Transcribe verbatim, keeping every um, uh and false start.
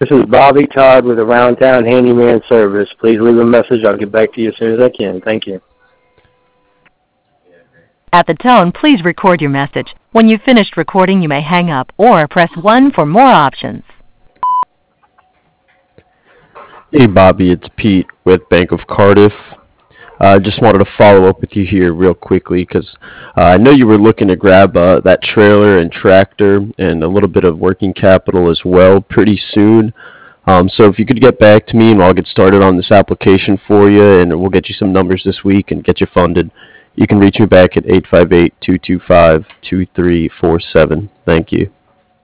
This is Bobby Todd with Around Town Handyman Service. Please leave a message. I'll get back to you as soon as I can. Thank you. At the tone, please record your message. When you've finished recording, you may hang up or press one for more options. Hey Bobby, it's Pete with Bank of Cardiff. I uh, just wanted to follow up with you here real quickly because uh, I know you were looking to grab uh, that trailer and tractor and a little bit of working capital as well pretty soon. Um, so if you could get back to me and I'll get started on this application for you and we'll get you some numbers this week and get you funded. You can reach me back at eight five eight, two two five, two three four seven. Thank you.